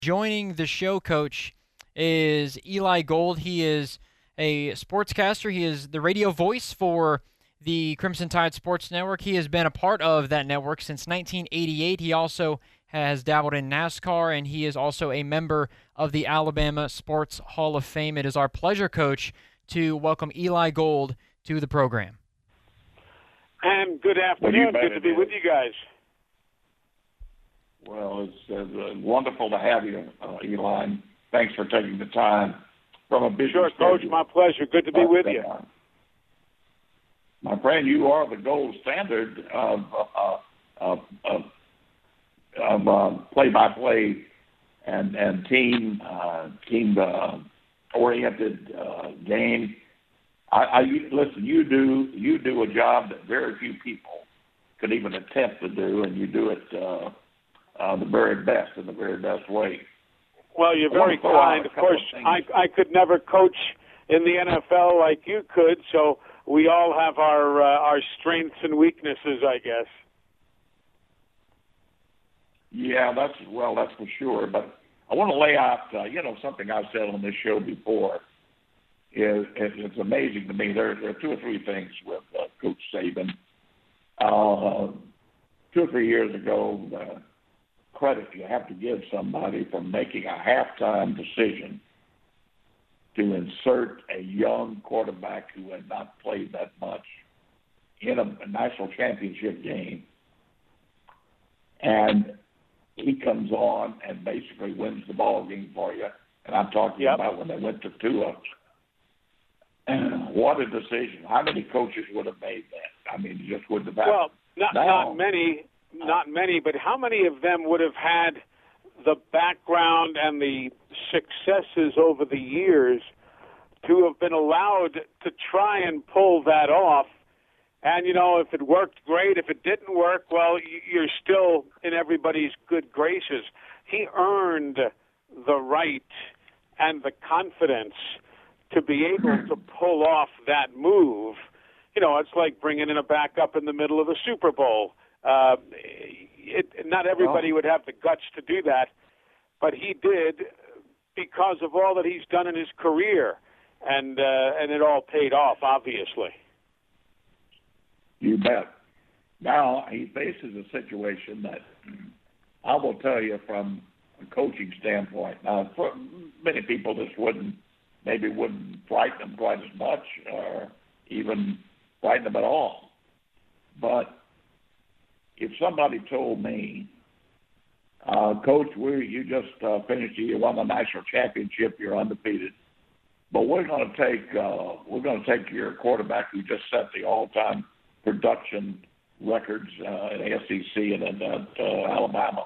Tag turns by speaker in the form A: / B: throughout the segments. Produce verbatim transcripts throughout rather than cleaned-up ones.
A: Joining the show, Coach, is Eli Gold. He is a sportscaster. He is the radio voice for the Crimson Tide Sports Network. He has been a part of that network since nineteen eighty-eight. He also has dabbled in NASCAR, and he is also a member of the Alabama Sports Hall of Fame. It is our pleasure, Coach, to welcome Eli Gold to the program.
B: And good afternoon. Good to be with you guys.
C: Well, it's uh, wonderful to have you, uh, Eli. Thanks for taking the time from a busy
B: Sure,
C: schedule.
B: Coach. My pleasure. Good to be with you.
C: Uh, my friend, you are the gold standard of uh, of, of, of uh, play-by-play and and team uh, team uh, oriented uh, game. I, I listen. You do you do a job that very few people could even attempt to do, and you do it uh, uh, the very best in the very best way.
B: Well, you're very kind. Of course,
C: of
B: I I could never coach in the N F L like you could, so we all have our uh, our strengths and weaknesses, I guess.
C: Yeah, that's well, that's for sure. But I want to lay out, uh, you know, something I've said on this show before. Is it's amazing to me. There, there are two or three things with uh, Coach Saban. Uh, two or three years ago, uh, credit you have to give somebody for making a halftime decision to insert a young quarterback who had not played that much in a, a national championship game, and he comes on and basically wins the ball game for you. And I'm talking
B: Yep.
C: about when they went to Tua. What a decision. How many coaches would have made that? I mean, it just wouldn't have happened.
B: Well, not
C: now,
B: not many, not many, but how many of them would have had the background and the successes over the years to have been allowed to try and pull that off? And, you know, if it worked, great. If it didn't work, well, you're still in everybody's good graces. He earned the right and the confidence to be able to pull off that move. You know, it's like bringing in a backup in the middle of the Super Bowl. Uh, it, not everybody would have the guts to do that, but he did because of all that he's done in his career, and uh, and it all paid off, obviously.
C: You bet. Now he faces a situation that I will tell you from a coaching standpoint. Now, for many people, this wouldn't maybe wouldn't frighten them quite as much, or even frighten them at all. But if somebody told me, uh, Coach, we you just uh, finished, you won the national championship, you're undefeated, but we're going to take uh, we're going to take your quarterback who just set the all-time production records uh, in the S E C and at uh, Alabama.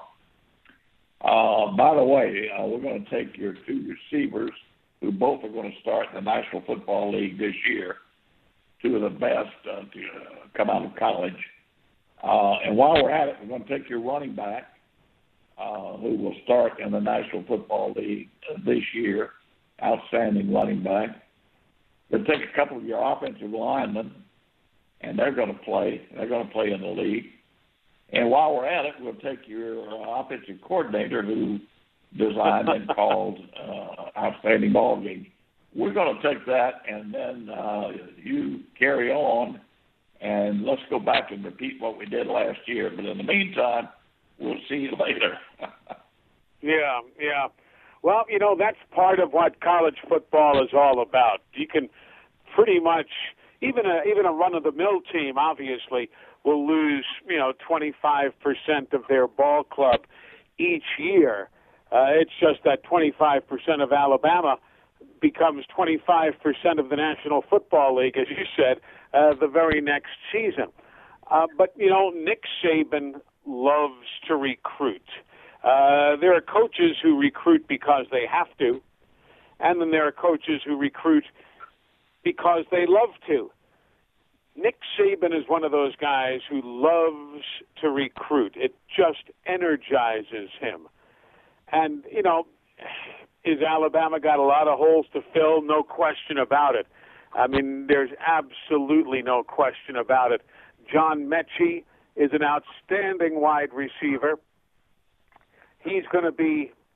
C: Uh, by the way, uh, we're going to take your two receivers who both are going to start in the National Football League this year, two of the best uh, to uh, come out of college. Uh, and while we're at it, we're going to take your running back, uh, who will start in the National Football League uh, this year, outstanding running back. We'll take a couple of your offensive linemen, and they're going to play. They're going to play in the league. And while we're at it, we'll take your uh, offensive coordinator who designed and called uh, outstanding ball game. We're going to take that, and then uh, you carry on, and let's go back and repeat what we did last year. But in the meantime, we'll see you later.
B: Yeah, yeah. Well, you know, that's part of what college football is all about. You can pretty much, even a even a run-of-the-mill team, obviously, will lose, you know, twenty-five percent of their ball club each year. Uh, it's just that twenty-five percent of Alabama becomes twenty-five percent of the National Football League, as you said, uh, the very next season. Uh, but, you know, Nick Saban loves to recruit. Uh, there are coaches who recruit because they have to, and then there are coaches who recruit because they love to. Nick Saban is one of those guys who loves to recruit. It just energizes him. And, you know, is Alabama got a lot of holes to fill? No question about it. I mean, there's absolutely no question about it. John Mechie is an outstanding wide receiver. He's going to be,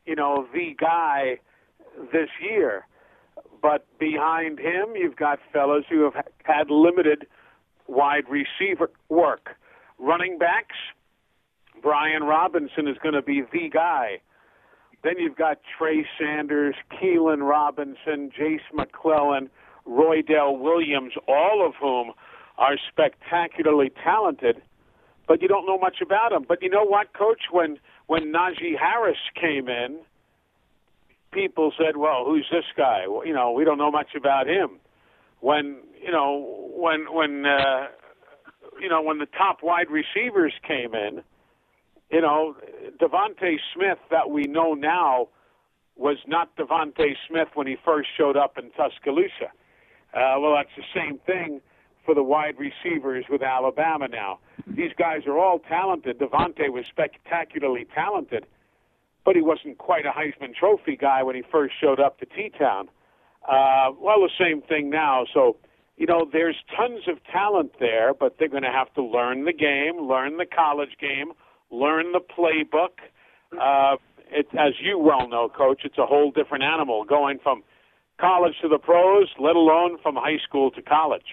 B: you know, the guy this year. But behind him, you've got fellas who have had limited wide receiver work. Running backs, Brian Robinson is going to be the guy. Then you've got Trey Sanders, Keelan Robinson, Jace McClellan, Roydell Williams, all of whom are spectacularly talented, but you don't know much about them. But you know what, Coach? When when Najee Harris came in, people said, well, who's this guy? Well, you know, we don't know much about him. When, you know, when, when, uh, you know, when the top wide receivers came in, you know, Devontae Smith that we know now was not Devontae Smith when he first showed up in Tuscaloosa. Uh, well, that's the same thing for the wide receivers with Alabama now. These guys are all talented. Devontae was spectacularly talented, but he wasn't quite a Heisman Trophy guy when he first showed up to T-Town. Uh, well, the same thing now. So, you know, there's tons of talent there, but they're going to have to learn the game, learn the college game, learn the playbook. Uh, it, as you well know, Coach, it's a whole different animal going from college to the pros, let alone from high school to college.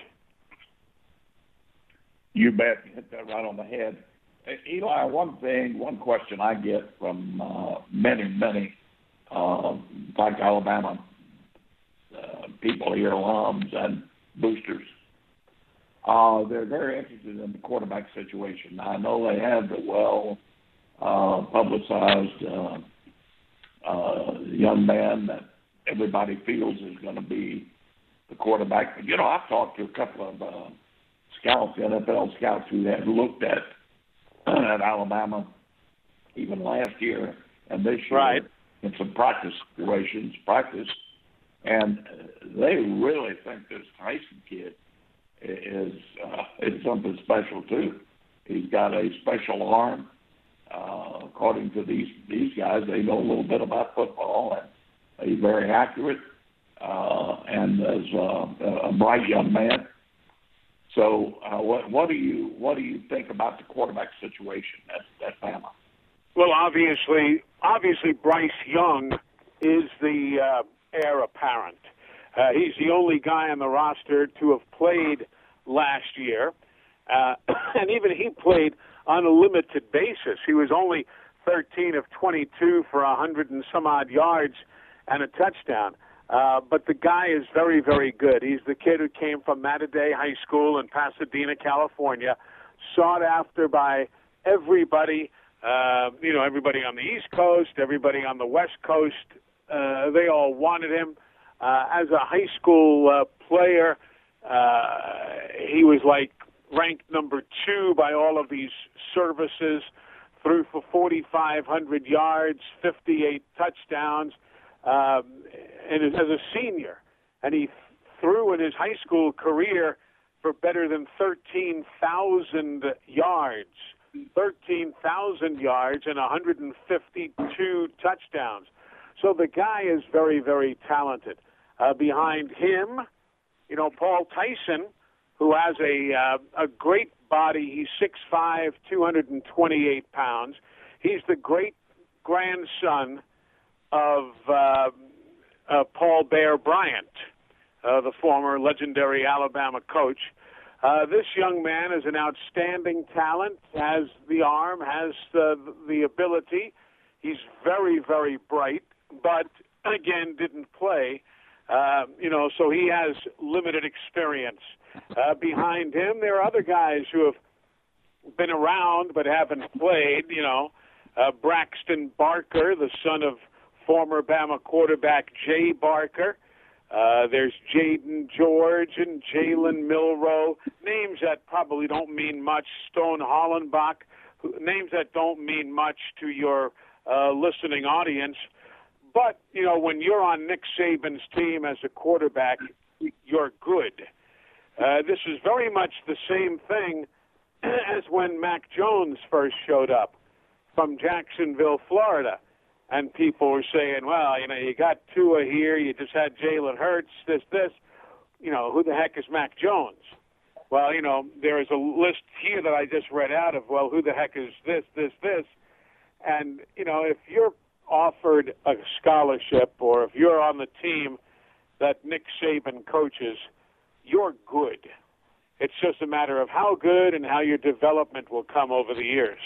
C: You bet. You hit that right on the head. Eli, one thing, one question I get from uh, many, many, uh, like Alabama uh, people here, alums and boosters, uh, they're very interested in the quarterback situation. Now, I know they have the well uh, publicized uh, uh, young man that everybody feels is going to be the quarterback. But, you know, I've talked to a couple of uh, scouts, N F L scouts who have looked at at Alabama even last year and this year
B: right.
C: in some practice situations, practice, and they really think this Tyson kid is uh, is something special too. He's got a special arm. Uh, according to these these guys, they know a little bit about football, and he's very accurate uh, and is uh, a bright young man. So, uh, what, what do you what do you think about the quarterback situation at, at Bama?
B: Well, obviously, obviously, Bryce Young is the uh, heir apparent. Uh, he's the only guy on the roster to have played last year, uh, and even he played on a limited basis. He was only thirteen of twenty-two for a hundred and some odd yards and a touchdown. Uh, but the guy is very, very good. He's the kid who came from Mater High School in Pasadena, California, sought after by everybody, uh, you know, everybody on the East Coast, everybody on the West Coast. Uh, they all wanted him. Uh, as a high school uh, player, uh, he was like ranked number two by all of these services, threw for forty-five hundred yards, fifty-eight touchdowns. Um, and as a senior, and he threw in his high school career for better than thirteen thousand yards, thirteen thousand yards and one hundred fifty-two touchdowns. So the guy is very, very talented. Uh, behind him, you know, Paul Tyson, who has a uh, a great body. He's six five, two hundred twenty-eight pounds. He's the great grandson of uh, uh, Paul Bear Bryant, uh, the former legendary Alabama coach. Uh, this young man is an outstanding talent, has the arm, has the, the ability. He's very, very bright, but, again, didn't play. Uh, you know, so he has limited experience. Uh, behind him, there are other guys who have been around but haven't played, you know. Uh, Braxton Barker, the son of former Bama quarterback Jay Barker. Uh, there's Jaden George and Jalen Milroe, names that probably don't mean much. Stone Hollenbach, who, names that don't mean much to your uh, listening audience. But, you know, when you're on Nick Saban's team as a quarterback, you're good. Uh, this is very much the same thing as when Mac Jones first showed up from Jacksonville, Florida. And people were saying, well, you know, you got Tua here, you just had Jalen Hurts, this, this. You know, who the heck is Mac Jones? Well, you know, there is a list here that I just read out of, well, who the heck is this, this, this? And, you know, if you're offered a scholarship, or if you're on the team that Nick Saban coaches, you're good. It's just a matter of how good and how your development will come over the years.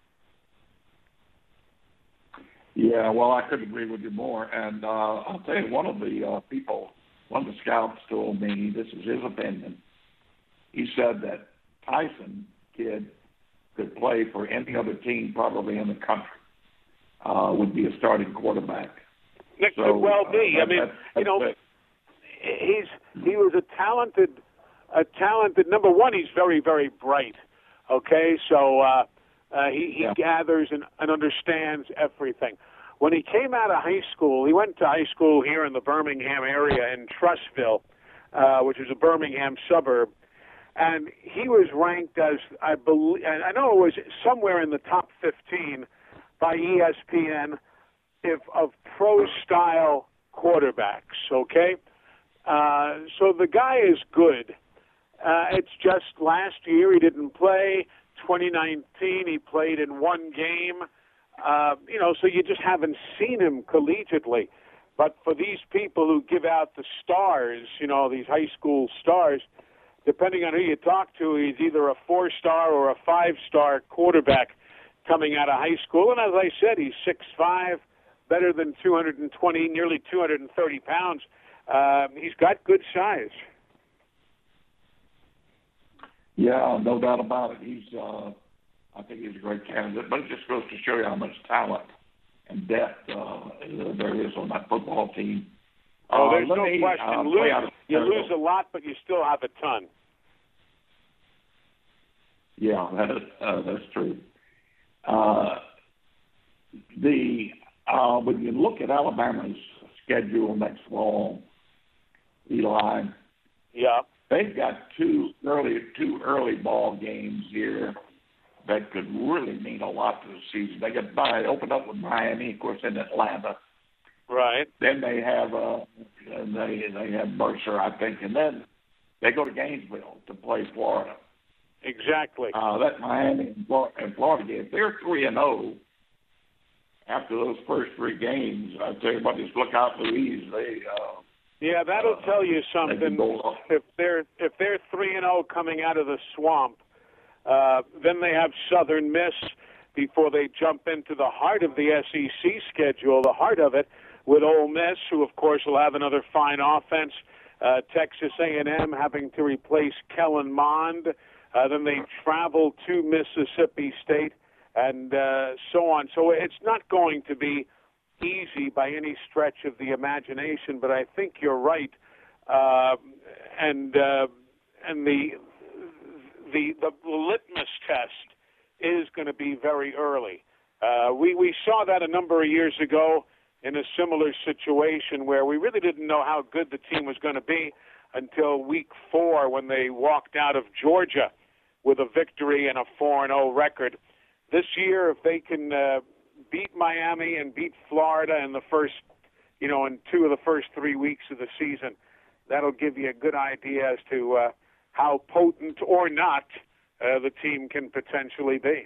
C: Yeah, well, I couldn't agree with you more. And uh, I'll tell you, one of the uh, people, one of the scouts told me, this is his opinion, he said that Tyson kid could play for any other team probably in the country, uh, would be a starting quarterback.
B: Nick
C: so,
B: could well be.
C: Uh,
B: I mean,
C: that, that,
B: you know,
C: that,
B: he's he was a talented, a talented, number one, he's very, very bright, okay? So uh, uh, he, he
C: yeah.
B: gathers and, and understands everything. When he came out of high school, he went to high school here in the Birmingham area in Trussville, uh, which is a Birmingham suburb. And he was ranked as, I believe, I know it was somewhere in the top fifteen by E S P N if, of pro-style quarterbacks, okay? Uh, so the guy is good. Uh, it's just last year he didn't play. twenty nineteen he played in one game. Uh, you know, so you just haven't seen him collegiately. But for these people who give out the stars, you know, these high school stars, depending on who you talk to, he's either a four-star or a five-star quarterback coming out of high school. And as I said, he's six five, better than two hundred twenty, nearly two hundred thirty pounds. Um, he's got good size.
C: Yeah, no doubt about it. He's, uh, I think he's a great candidate. But it just goes to show you how much talent and depth uh, there is on that football team.
B: Oh, there's
C: uh,
B: no
C: me,
B: question.
C: Uh,
B: lose, you lose a lot, but you still have a ton.
C: Yeah, that is, uh, that's true. Uh, the uh, when you look at Alabama's schedule next fall, Eli,
B: yeah,
C: they've got two early two early ball games here that could really mean a lot to the season. They get by open up with Miami, of course, in Atlanta.
B: Right.
C: Then they have uh, they they have Mercer, I think, and then they go to Gainesville to play Florida.
B: Exactly.
C: Uh, that Miami and Florida, and Florida game, if they're three and zero after those first three games, I tell you what, just look out, Louise. They uh,
B: yeah, that'll
C: uh,
B: tell you something. If they're if they're three and zero coming out of the swamp, uh, then they have Southern Miss before they jump into the heart of the S E C schedule, the heart of it, with Ole Miss, who of course will have another fine offense. Uh, Texas A and M having to replace Kellen Mond. Uh, then they travel to Mississippi State, and uh, so on. So it's not going to be easy by any stretch of the imagination, but I think you're right. Uh, and uh, and the, the the litmus test is going to be very early. Uh, we we saw that a number of years ago in a similar situation where we really didn't know how good the team was going to be until week four when they walked out of Georgia with a victory and a four and oh record. This year, if they can uh, beat Miami and beat Florida in the first, you know, in two of the first three weeks of the season, that'll give you a good idea as to uh, how potent or not uh, the team can potentially be.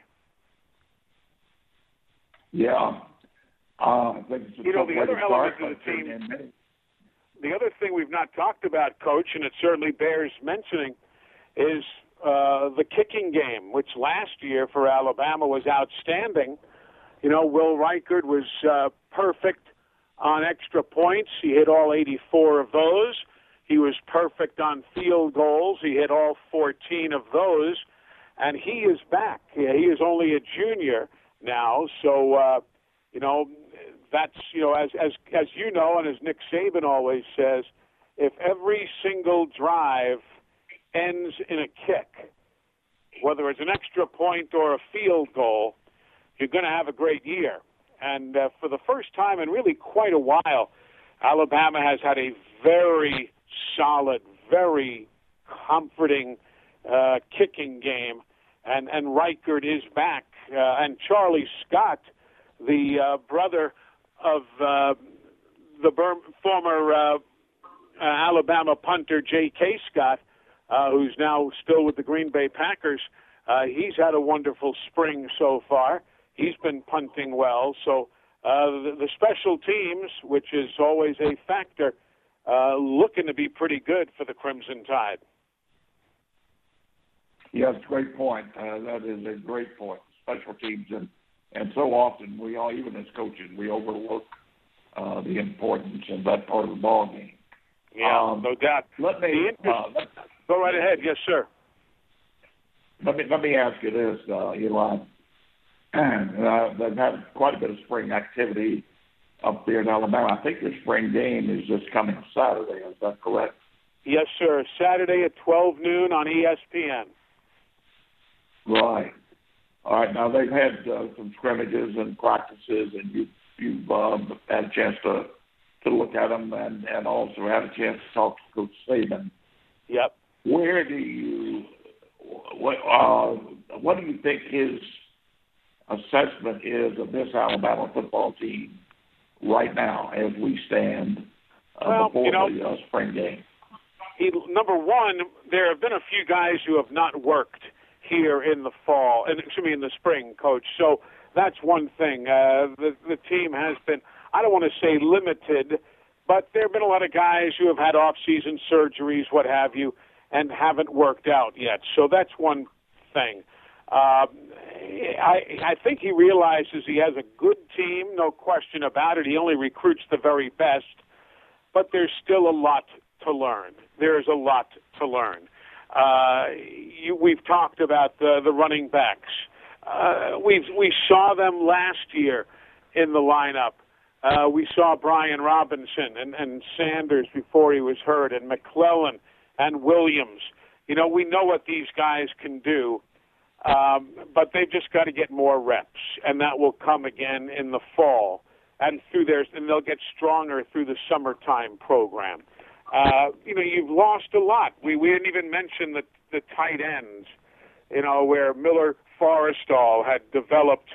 C: Yeah. Uh, I think it's a
B: you know, the other element
C: start,
B: of the team, the other thing we've not talked about, Coach, and it certainly bears mentioning, is uh, the kicking game, which last year for Alabama was outstanding. You know, Will Reichard was uh, perfect on extra points. He hit all eighty-four of those. He was perfect on field goals. He hit all fourteen of those. And he is back. He is only a junior now. So, uh, you know, that's, you know, as, as, as you know, and as Nick Saban always says, if every single drive ends in a kick, whether it's an extra point or a field goal, you're going to have a great year. And uh, for the first time in really quite a while, Alabama has had a very solid, very comforting uh, kicking game, and, and Reichard is back. Uh, and Charlie Scott, the uh, brother of uh, the Bur- former uh, uh, Alabama punter J K. Scott, uh, who's now still with the Green Bay Packers, uh, he's had a wonderful spring so far. He's been punting well, so Uh, the, the special teams, which is always a factor, uh, looking to be pretty good for the Crimson Tide.
C: Yes, great point. Uh, that is a great point. Special teams, and, and so often we all, even as coaches, we overlook uh, the importance of that part of the ball game.
B: Yeah,
C: um,
B: no doubt.
C: Let me
B: inter-
C: uh, let,
B: go right ahead. Yes, sir.
C: Let me let me ask you this, uh, Eli. Uh, they've had quite a bit of spring activity up there in Alabama. I think the spring game is this coming Saturday. Is that correct?
B: Yes, sir. Saturday at twelve noon on E S P N.
C: Right. All right. Now they've had uh, some scrimmages and practices, and you you've uh, had a chance to to look at them, and, and also had a chance to talk to Coach Saban.
B: Yep.
C: Where do you what uh, what do you think his assessment is of this Alabama football team right now as we stand uh,
B: well,
C: before
B: you know,
C: the uh, spring game?
B: He, number one, there have been a few guys who have not worked here in the fall, and excuse me, in the spring, Coach. So that's one thing. Uh, the the team has been, I don't want to say limited, but there have been a lot of guys who have had off-season surgeries, what have you, and haven't worked out yet. So that's one thing. Uh, I, I think he realizes he has a good team, no question about it. He only recruits the very best, but there's still a lot to learn. There's a lot to learn. Uh, you, we've talked about the, the running backs. Uh, we we saw them last year in the lineup. Uh, we saw Brian Robinson and, and Sanders before he was hurt, and McClellan and Williams. You know, we know what these guys can do. Um, but they've just got to get more reps, and that will come again in the fall, and through their, and they'll get stronger through the summertime program. Uh, you know, you've lost a lot. We we didn't even mention the the tight ends. You know, where Miller Forrestall had developed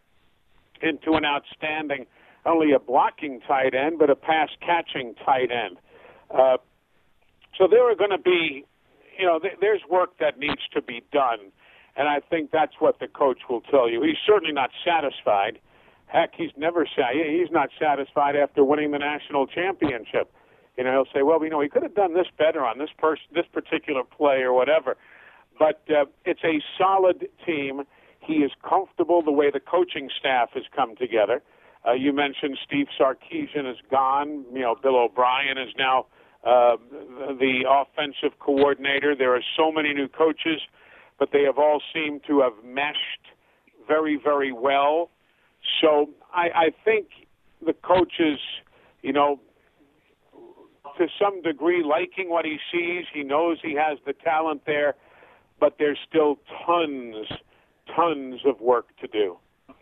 B: into an outstanding, not only a blocking tight end, but a pass catching tight end. Uh, so there are going to be, you know, th- there's work that needs to be done. And I think that's what the coach will tell you. He's certainly not satisfied. Heck, he's never sa- he's not satisfied after winning the national championship. You know, he'll say, well, you know, he could have done this better on this person, this particular play or whatever. But uh, it's a solid team. He is comfortable the way the coaching staff has come together. Uh, you mentioned Steve Sarkisian is gone. You know, Bill O'Brien is now uh, the offensive coordinator. There are so many new coaches, but they have all seemed to have meshed very, very well. So I, I think the coaches, you know, to some degree liking what he sees. He knows he has the talent there, but there's still tons, tons of work to do.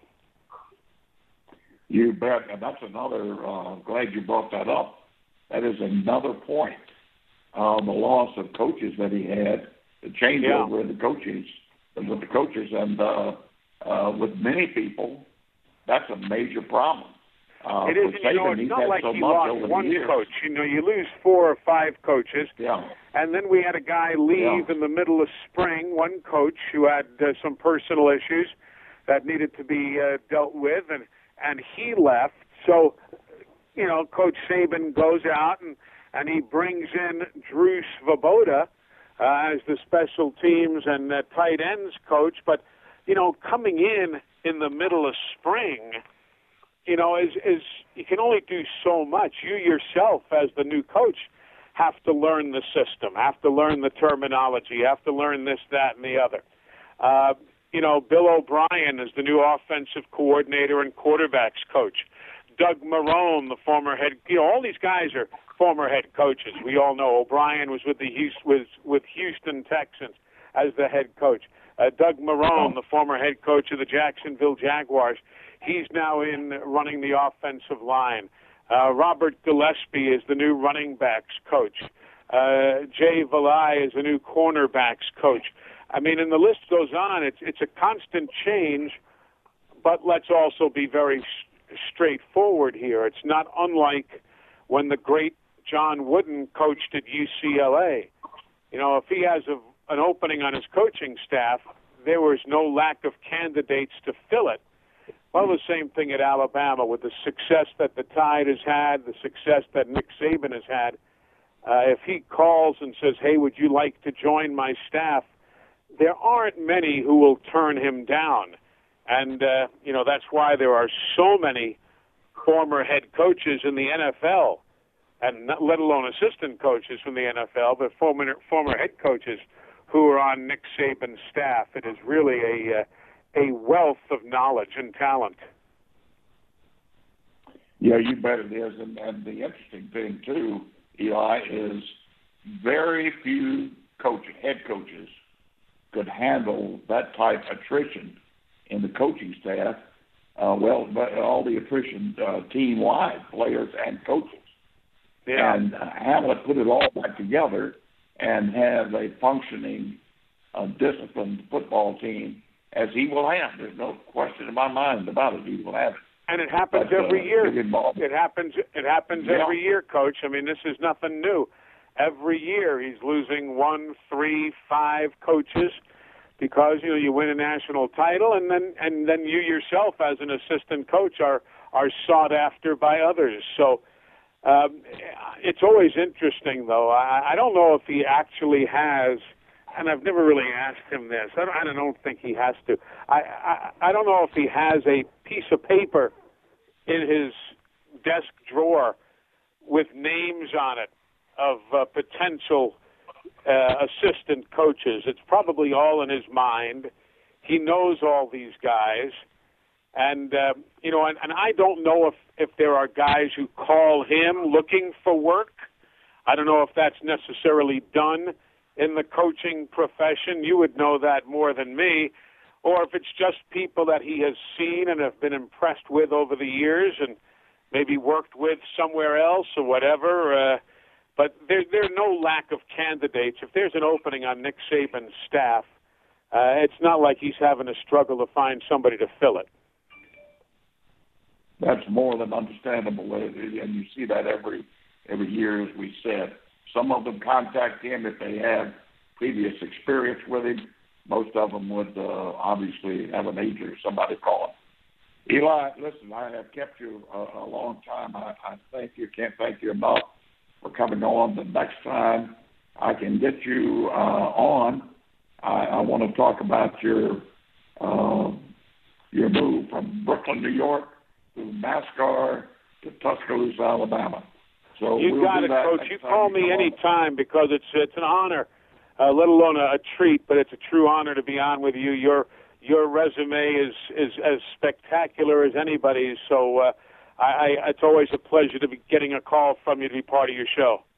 C: You bet. And that's another, uh, glad you brought that up. That is another point. Uh, the loss of coaches that he had, the changeover
B: Yeah.
C: in the coaches, with the coaches, and uh, uh, with many people, that's a major problem. Uh,
B: it is,
C: for
B: you know,
C: Saban,
B: it's not like
C: so
B: he
C: much
B: lost
C: over
B: one
C: the years.
B: coach. You know, you lose four or five coaches,
C: Yeah.
B: and then we had a guy leave
C: Yeah.
B: in the middle of spring, one coach who had uh, some personal issues that needed to be uh, dealt with, and, and he left. So, you know, Coach Saban goes out and, and he brings in Drew Svoboda uh, as the special teams and uh, tight ends coach. But, you know, coming in in the middle of spring, you know, is, is you can only do so much. You yourself, as the new coach, have to learn the system, have to learn the terminology, have to learn this, that, and the other. Uh, you know, Bill O'Brien is the new offensive coordinator and quarterbacks coach. Doug Marrone, the former head, you know, all these guys are former head coaches. We all know O'Brien was with the Houston, was with Houston Texans as the head coach. Uh, Doug Marrone, the former head coach of the Jacksonville Jaguars, he's now in running the offensive line. Uh, Robert Gillespie is the new running backs coach. Uh, Jay Valai is the new cornerbacks coach. I mean, and the list goes on. It's it's a constant change, but let's also be very s- straightforward here. It's not unlike when the great John Wooden coached at U C L A. You know, if he has a, an opening on his coaching staff, there was no lack of candidates to fill it. Well, the same thing at Alabama with the success that the Tide has had, the success that Nick Saban has had. Uh, if he calls and says, hey, would you like to join my staff, there aren't many who will turn him down. And, uh, you know, that's why there are so many former head coaches in the N F L, and not, let alone assistant coaches from the N F L, but former, former head coaches who are on Nick Saban's staff. It is really a, uh, a wealth of knowledge and talent.
C: Yeah, you bet it is. And, and the interesting thing, too, Eli, is very few coach, head coaches could handle that type of attrition in the coaching staff. Uh, well, but all the attrition uh, team-wide, players and coaches.
B: Yeah.
C: And uh, Hamlet put it all back together and have a functioning, uh, disciplined football team, as he will have. There's no question in my mind about it. He will have it.
B: And it happens
C: but,
B: every
C: uh,
B: year.
C: It,
B: it happens. It happens
C: yeah.
B: every year, Coach. I mean, this is nothing new. Every year he's losing one, three, five coaches because you know you win a national title, and then and then you yourself as an assistant coach are are sought after by others. So um, it's always interesting, though. I, I don't know if he actually has. And I've never really asked him this. I don't, I don't think he has to. I, I I don't know if he has a piece of paper in his desk drawer with names on it of uh, potential uh, assistant coaches. It's probably all in his mind. He knows all these guys. And, uh, you know, and, and I don't know if, if there are guys who call him looking for work. I don't know if that's necessarily done in the coaching profession. You would know that more than me. Or if it's just people that he has seen and have been impressed with over the years and maybe worked with somewhere else or whatever. Uh, but there, there's no lack of candidates. If there's an opening on Nick Saban's staff, uh, it's not like he's having a struggle to find somebody to fill it.
C: That's more than understandable, and you see that every every year, as we said. Some of them contact him if they have previous experience with him. Most of them would uh, obviously have an agent or somebody call him. Eli, listen, I have kept you a, a long time. I, I thank you. Can't thank you enough for coming on. The next time I can get you uh, on, I, I want to talk about your uh, your move from Brooklyn, New York, to NASCAR to Tuscaloosa, Alabama. So
B: you
C: we'll
B: got it, Coach. You call me any time because it's it's an honor, uh, let alone a, a treat, but it's a true honor to be on with you. Your your resume is is as spectacular as anybody's. So uh, I, I, it's always a pleasure to be getting a call from you to be part of your show.